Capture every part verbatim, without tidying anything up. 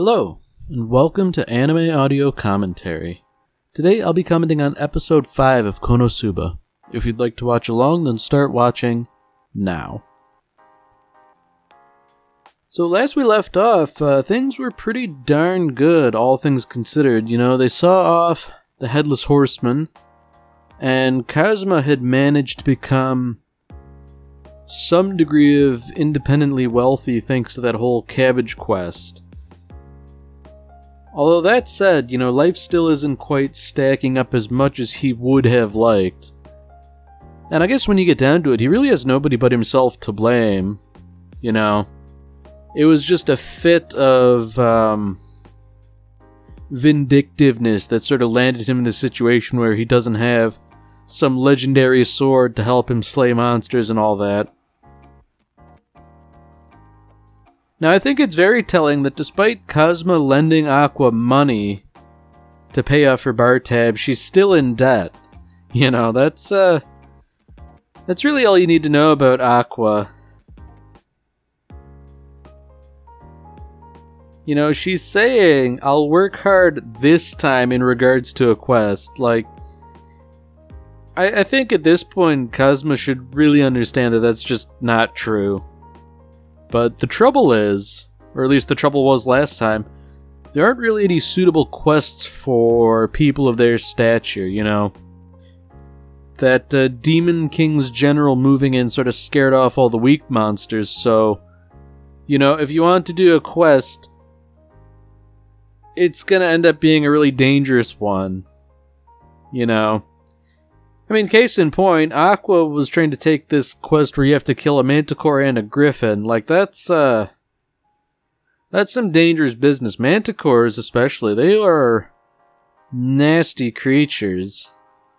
Hello, and welcome to Anime Audio Commentary. Today I'll be commenting on episode five of Konosuba. If you'd like to watch along, then start watching now. So last we left off, uh, things were pretty darn good, all things considered. You know, they saw off the Headless Horseman, and Kazuma had managed to become some degree of independently wealthy thanks to that whole cabbage quest. Although that said, you know, life still isn't quite stacking up as much as he would have liked. And I guess when you get down to it, he really has nobody but himself to blame. You know, it was just a fit of um, vindictiveness that sort of landed him in the situation where he doesn't have some legendary sword to help him slay monsters and all that. Now, I think it's very telling that despite Kazuma lending Aqua money to pay off her bar tab, she's still in debt. You know, that's, uh... that's really all you need to know about Aqua. You know, she's saying, I'll work hard this time in regards to a quest. Like, I, I think at this point, Kazuma should really understand that that's just not true. But the trouble is, or at least the trouble was last time, there aren't really any suitable quests for people of their stature, you know. That uh, Demon King's general moving in sort of scared off all the weak monsters, so, you know, if you want to do a quest, it's gonna end up being a really dangerous one, you know. I mean, case in point, Aqua was trying to take this quest where you have to kill a manticore and a griffin. Like, that's, uh... that's some dangerous business. Manticores, especially, they are nasty creatures.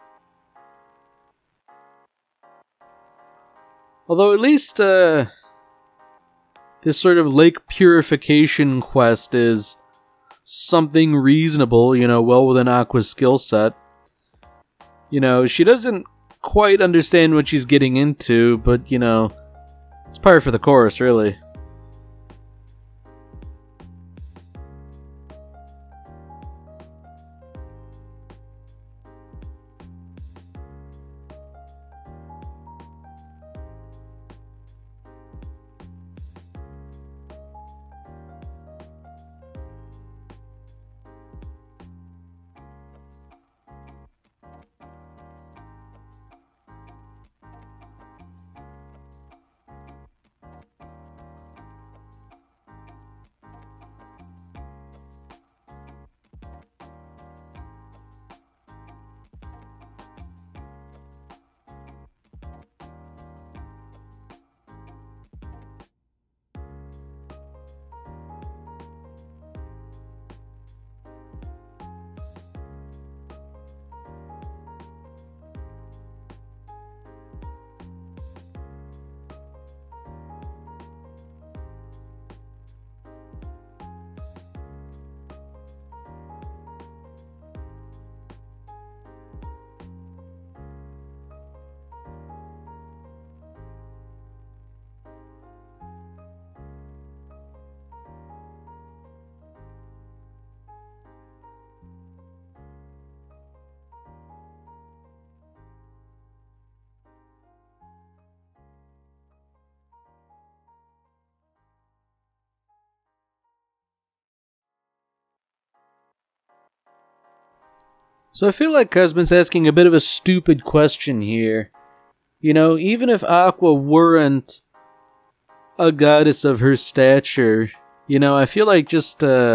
Although, at least, uh... this sort of lake purification quest is something reasonable, you know, well within Aqua's skill set. You know, she doesn't quite understand what she's getting into, but, you know, it's par for the course, really. So I feel like Kazuma's asking a bit of a stupid question here. You know, even if Aqua weren't a goddess of her stature, you know, I feel like just, uh...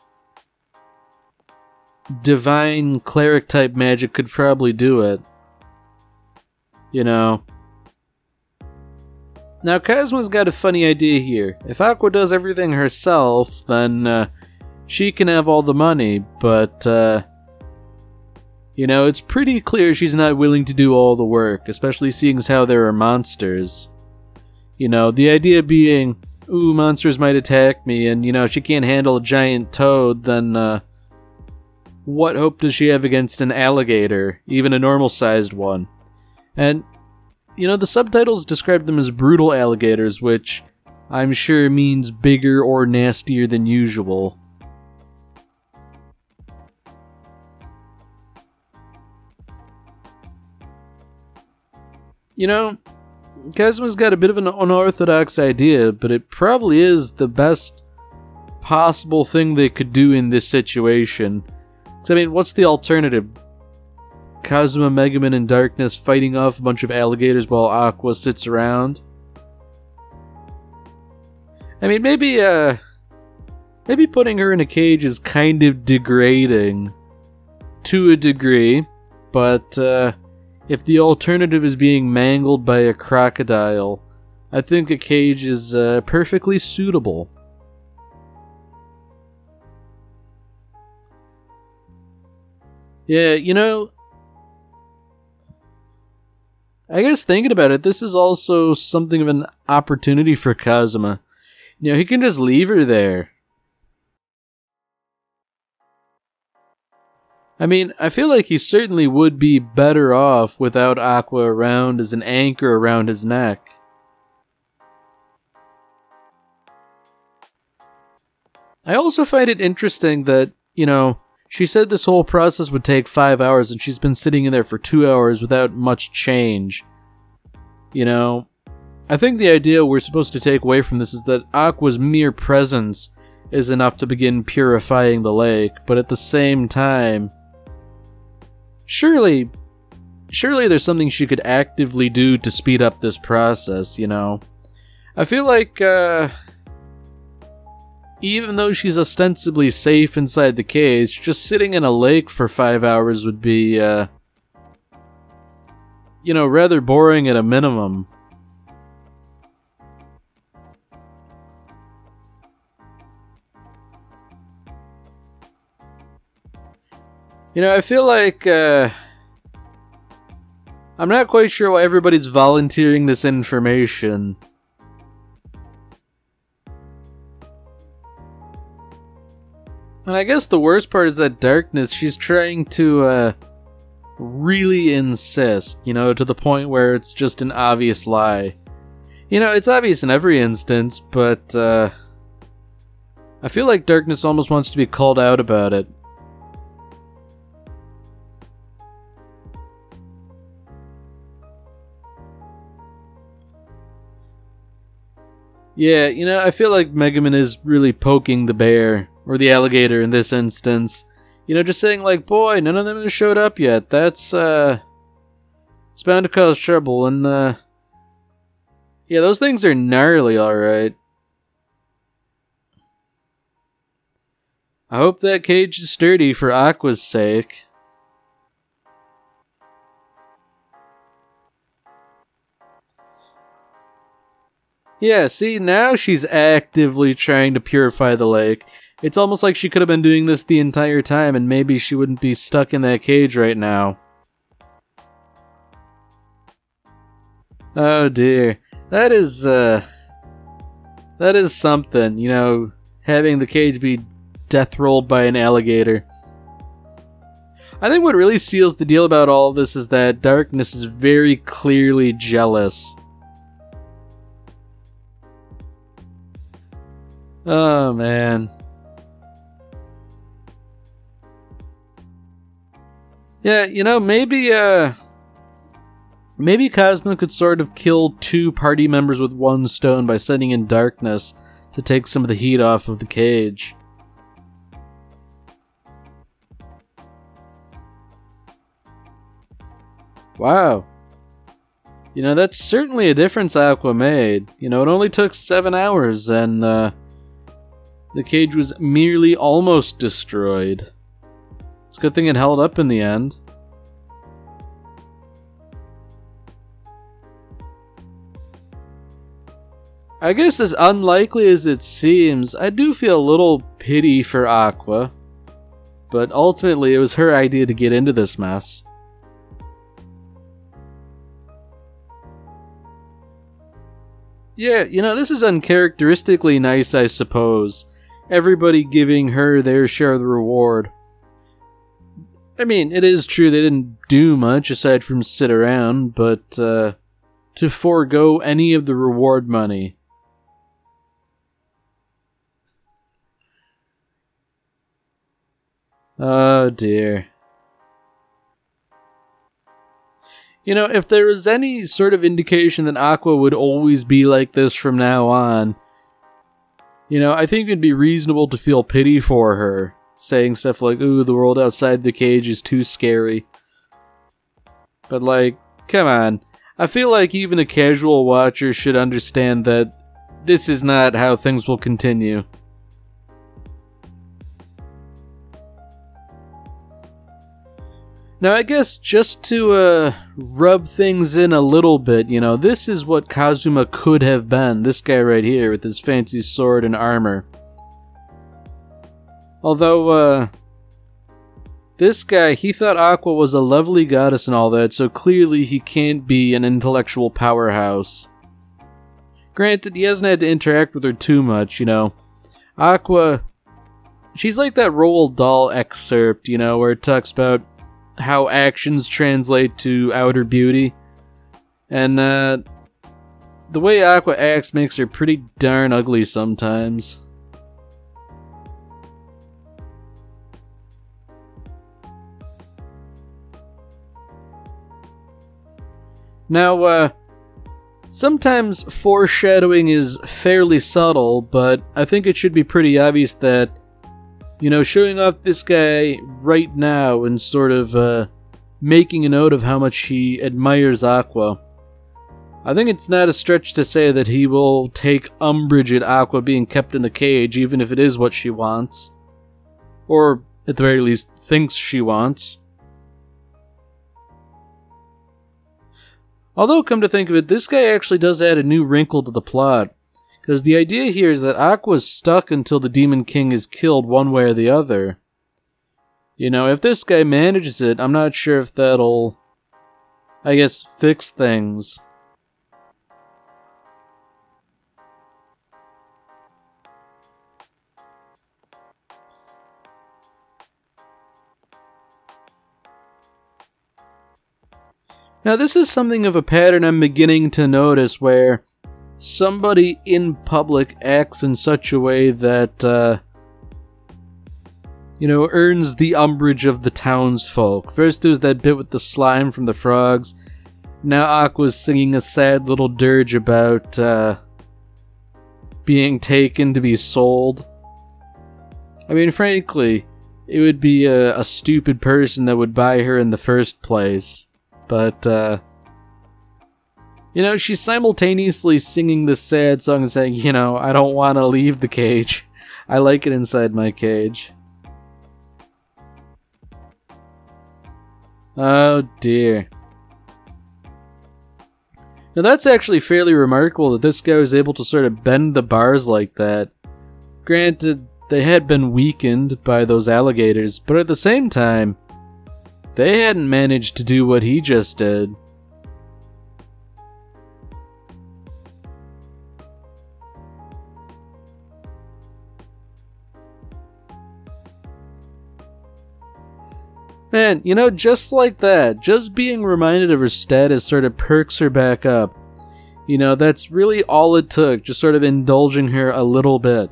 divine cleric-type magic could probably do it. You know. Now, Kazuma's got a funny idea here. If Aqua does everything herself, then, uh, she can have all the money, but, uh... you know, it's pretty clear she's not willing to do all the work, especially seeing as how there are monsters. You know, the idea being, ooh, monsters might attack me, and, you know, if she can't handle a giant toad, then, uh, what hope does she have against an alligator, even a normal-sized one? And, you know, the subtitles describe them as brutal alligators, which I'm sure means bigger or nastier than usual. You know, Kazuma's got a bit of an unorthodox idea, but it probably is the best possible thing they could do in this situation. 'Cause, I mean, what's the alternative? Kazuma, Megumin, and Darkness fighting off a bunch of alligators while Aqua sits around? I mean, maybe, uh... maybe putting her in a cage is kind of degrading. To a degree. But, uh... if the alternative is being mangled by a crocodile, I think a cage is, uh, perfectly suitable. Yeah, you know... I guess thinking about it, this is also something of an opportunity for Kazuma. You know, he can just leave her there. I mean, I feel like he certainly would be better off without Aqua around as an anchor around his neck. I also find it interesting that, you know, she said this whole process would take five hours and she's been sitting in there for two hours without much change. You know, I think the idea we're supposed to take away from this is that Aqua's mere presence is enough to begin purifying the lake, but at the same time, surely, surely there's something she could actively do to speed up this process, you know? I feel like, uh... even though she's ostensibly safe inside the cage, just sitting in a lake for five hours would be, uh... you know, rather boring at a minimum. You know, I feel like, uh... I'm not quite sure why everybody's volunteering this information. And I guess the worst part is that Darkness, she's trying to, uh, really insist, you know, to the point where it's just an obvious lie. You know, it's obvious in every instance, but, uh, I feel like Darkness almost wants to be called out about it. Yeah, you know, I feel like Megumin is really poking the bear. Or the alligator in this instance. You know, just saying like, boy, none of them have showed up yet. That's, uh... it's bound to cause trouble, and, uh... yeah, those things are gnarly, alright. I hope that cage is sturdy for Aqua's sake. Yeah, see, now she's actively trying to purify the lake. It's almost like she could have been doing this the entire time and maybe she wouldn't be stuck in that cage right now. Oh dear. That is, uh... that is something, you know, having the cage be death-rolled by an alligator. I think what really seals the deal about all of this is that Darkness is very clearly jealous. Oh, man. Yeah, you know, maybe, uh... maybe Kazuma could sort of kill two party members with one stone by sending in Darkness to take some of the heat off of the cage. Wow. You know, that's certainly a difference Aqua made. You know, it only took seven hours and, uh... the cage was merely almost destroyed. It's a good thing it held up in the end. I guess as unlikely as it seems, I do feel a little pity for Aqua. But ultimately, it was her idea to get into this mess. Yeah, you know, this is uncharacteristically nice, I suppose. Everybody giving her their share of the reward. I mean, it is true they didn't do much aside from sit around, but uh, to forego any of the reward money. Oh dear. You know, if there was any sort of indication that Aqua would always be like this from now on, you know, I think it'd be reasonable to feel pity for her, saying stuff like, ooh, the world outside the cage is too scary. But like, come on. I feel like even a casual watcher should understand that this is not how things will continue. Now, I guess just to uh, rub things in a little bit, you know, this is what Kazuma could have been. This guy right here with his fancy sword and armor. Although, uh, this guy, he thought Aqua was a lovely goddess and all that, so clearly he can't be an intellectual powerhouse. Granted, he hasn't had to interact with her too much, you know. Aqua, she's like that Roald Dahl excerpt, you know, where it talks about how actions translate to outer beauty. And, uh, the way Aqua acts makes her pretty darn ugly sometimes. Now, uh, sometimes foreshadowing is fairly subtle, but I think it should be pretty obvious that, you know, showing off this guy right now and sort of uh, making a note of how much he admires Aqua. I think it's not a stretch to say that he will take umbrage at Aqua being kept in the cage, even if it is what she wants. Or, at the very least, thinks she wants. Although, come to think of it, this guy actually does add a new wrinkle to the plot. Because the idea here is that Aqua's stuck until the Demon King is killed one way or the other. You know, if this guy manages it, I'm not sure if that'll, I guess, fix things. Now, this is something of a pattern I'm beginning to notice where somebody in public acts in such a way that, uh, you know, earns the umbrage of the townsfolk. First there was that bit with the slime from the frogs. Now Aqua's singing a sad little dirge about, uh, being taken to be sold. I mean, frankly, it would be a, a stupid person that would buy her in the first place. But, uh... you know, she's simultaneously singing this sad song and saying, you know, I don't want to leave the cage. I like it inside my cage. Oh dear. Now that's actually fairly remarkable that this guy was able to sort of bend the bars like that. Granted, they had been weakened by those alligators, but at the same time, they hadn't managed to do what he just did. Man, you know, just like that, just being reminded of her status sort of perks her back up. You know, that's really all it took, just sort of indulging her a little bit.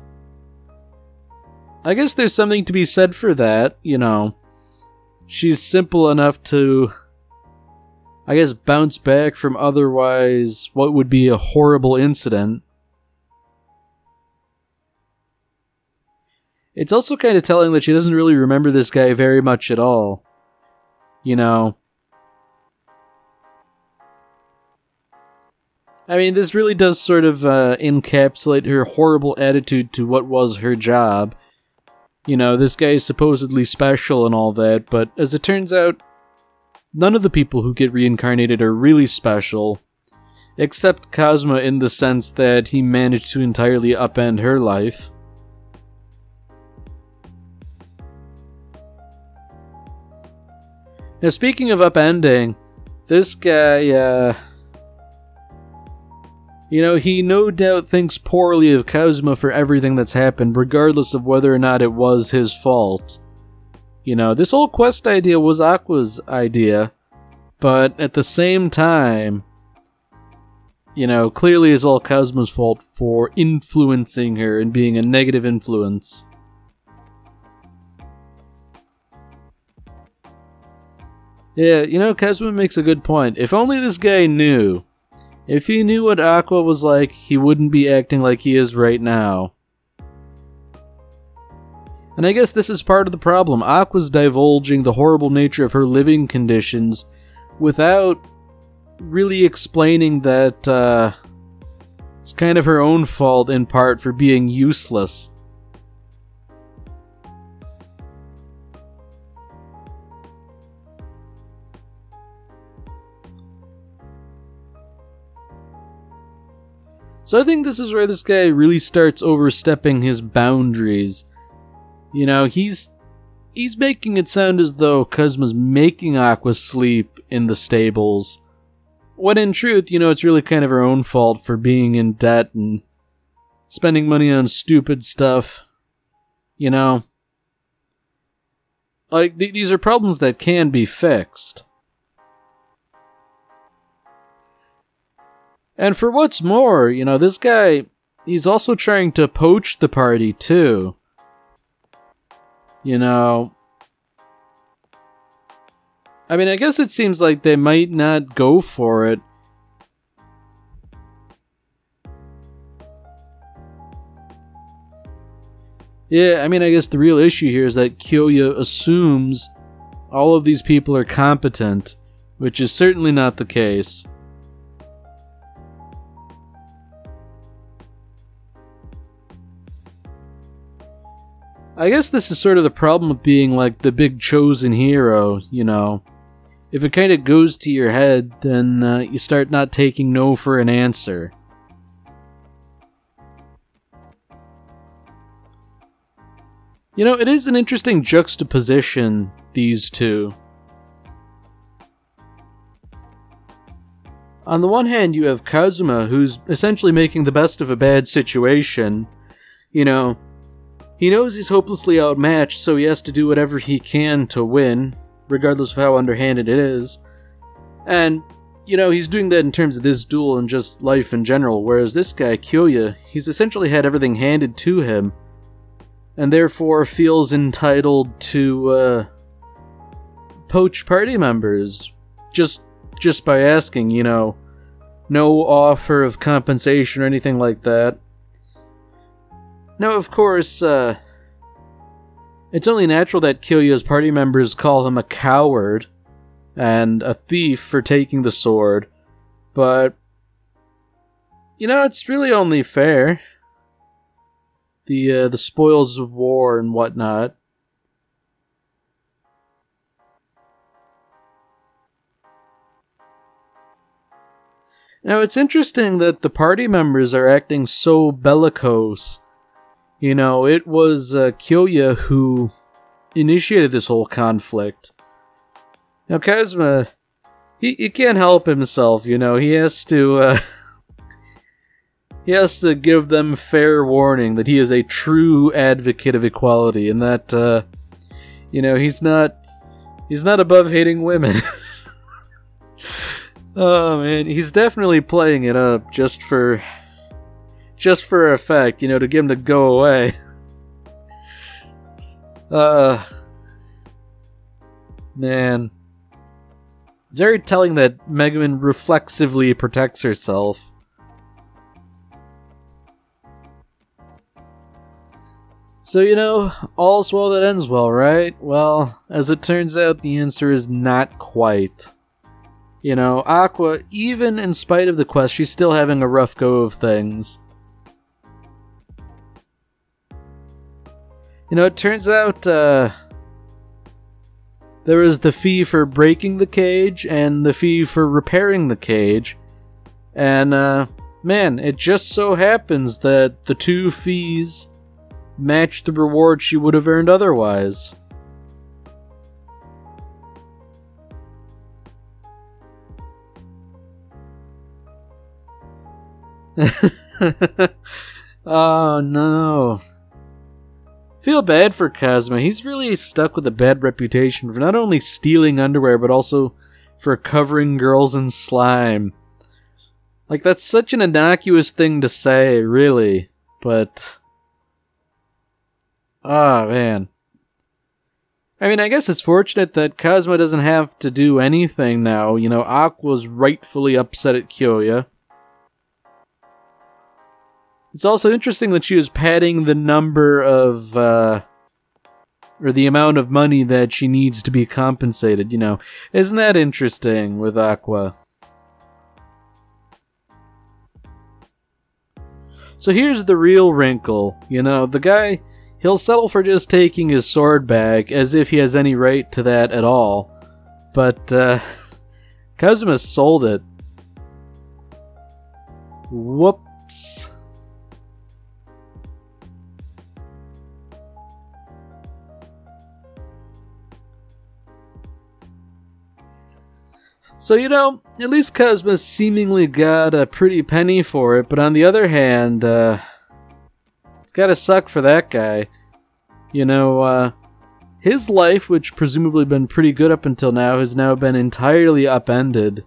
I guess there's something to be said for that, you know. She's simple enough to, I guess, bounce back from otherwise what would be a horrible incident. It's also kind of telling that she doesn't really remember this guy very much at all. You know. I mean, this really does sort of uh, encapsulate her horrible attitude to what was her job. You know, this guy is supposedly special and all that, but as it turns out, none of the people who get reincarnated are really special. Except Kazuma in the sense that he managed to entirely upend her life. Now, speaking of upending, this guy, uh... you know, he no doubt thinks poorly of Kazuma for everything that's happened, regardless of whether or not it was his fault. You know, this whole quest idea was Aqua's idea, but at the same time, you know, clearly it's all Kazuma's fault for influencing her and being a negative influence. Yeah, you know, Kazuma makes a good point. If only this guy knew. If he knew what Aqua was like, he wouldn't be acting like he is right now. And I guess this is part of the problem. Aqua's divulging the horrible nature of her living conditions without really explaining that uh, it's kind of her own fault in part for being useless. So I think this is where this guy really starts overstepping his boundaries. You know, he's he's making it sound as though Kazuma's making Aqua sleep in the stables. When in truth, you know, it's really kind of her own fault for being in debt and spending money on stupid stuff. You know? Like, th- these are problems that can be fixed. And for what's more, you know, this guy, he's also trying to poach the party, too. You know, I mean, I guess it seems like they might not go for it. Yeah, I mean, I guess the real issue here is that Kyoya assumes all of these people are competent, which is certainly not the case. I guess this is sort of the problem with being like the big chosen hero, you know. If it kind of goes to your head, then uh, you start not taking no for an answer. You know, it is an interesting juxtaposition, these two. On the one hand, you have Kazuma, who's essentially making the best of a bad situation. You know, he knows he's hopelessly outmatched, so he has to do whatever he can to win, regardless of how underhanded it is. And, you know, he's doing that in terms of this duel and just life in general, whereas this guy, Kyoya, he's essentially had everything handed to him, and therefore feels entitled to, uh, poach party members, just, just by asking, you know, no offer of compensation or anything like that. Now, of course, uh, it's only natural that Kyoya's party members call him a coward and a thief for taking the sword, but, you know, it's really only fair. The, uh, the spoils of war and whatnot. Now, it's interesting that the party members are acting so bellicose. You know, it was uh, Kyoya who initiated this whole conflict. Now, Kazuma, he, he can't help himself, you know, he has to, uh, he has to give them fair warning that he is a true advocate of equality, and that, uh, you know, he's not, he's not above hating women. Oh, man, he's definitely playing it up just for... Just for effect, you know, to get him to go away. Uh... Man. It's very telling that Megumin reflexively protects herself. So, you know, all's well that ends well, right? Well, as it turns out, the answer is not quite. You know, Aqua, even in spite of the quest, she's still having a rough go of things. You know, it turns out, uh, there was the fee for breaking the cage and the fee for repairing the cage. And, uh, man, it just so happens that the two fees match the reward she would have earned otherwise. Oh, no. Feel bad for Kazuma. He's really stuck with a bad reputation for not only stealing underwear, but also for covering girls in slime. Like, that's such an innocuous thing to say, really. But... oh, man. I mean, I guess it's fortunate that Kazuma doesn't have to do anything now. You know, Aqua's rightfully upset at Kyoya. It's also interesting that she was padding the number of, uh, or the amount of money that she needs to be compensated, you know. Isn't that interesting with Aqua? So here's the real wrinkle, you know, the guy, he'll settle for just taking his sword back as if he has any right to that at all. But, uh, Kazuma sold it. Whoops. So, you know, at least Kazuma seemingly got a pretty penny for it, but on the other hand, uh, it's gotta suck for that guy. You know, uh, his life, which presumably been pretty good up until now, has now been entirely upended.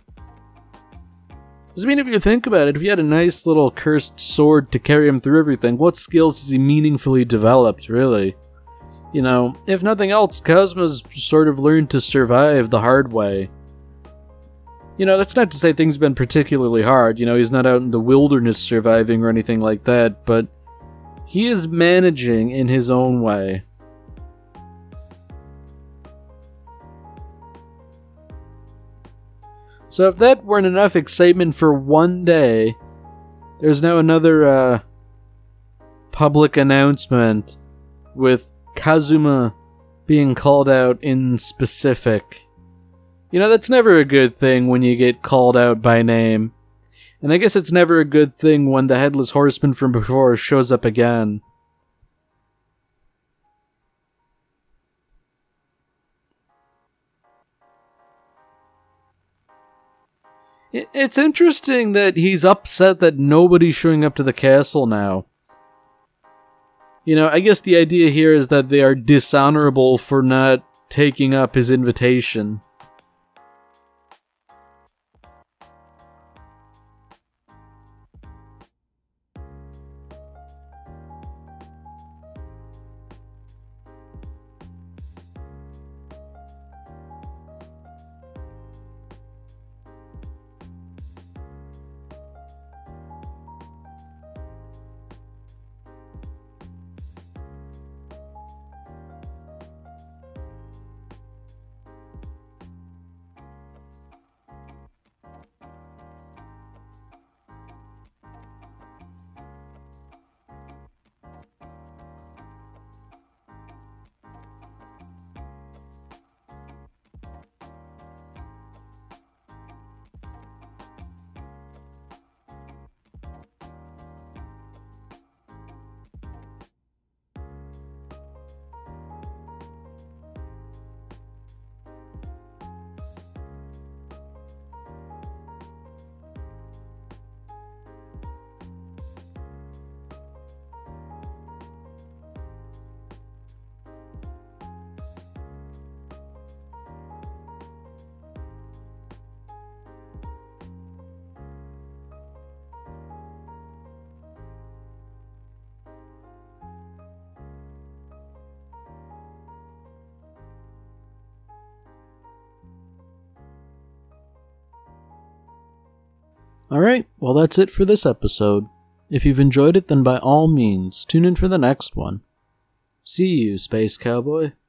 I mean, if you think about it, if he had a nice little cursed sword to carry him through everything, what skills has he meaningfully developed, really? You know, if nothing else, Kazuma's sort of learned to survive the hard way. You know, that's not to say things have been particularly hard. You know, he's not out in the wilderness surviving or anything like that, but he is managing in his own way. So if that weren't enough excitement for one day, there's now another uh, public announcement with Kazuma being called out in specific. You know, that's never a good thing when you get called out by name. And I guess it's never a good thing when the Headless Horseman from before shows up again. It's interesting that he's upset that nobody's showing up to the castle now. You know, I guess the idea here is that they are dishonorable for not taking up his invitation. Alright, well that's it for this episode. If you've enjoyed it, then by all means, tune in for the next one. See you, Space Cowboy.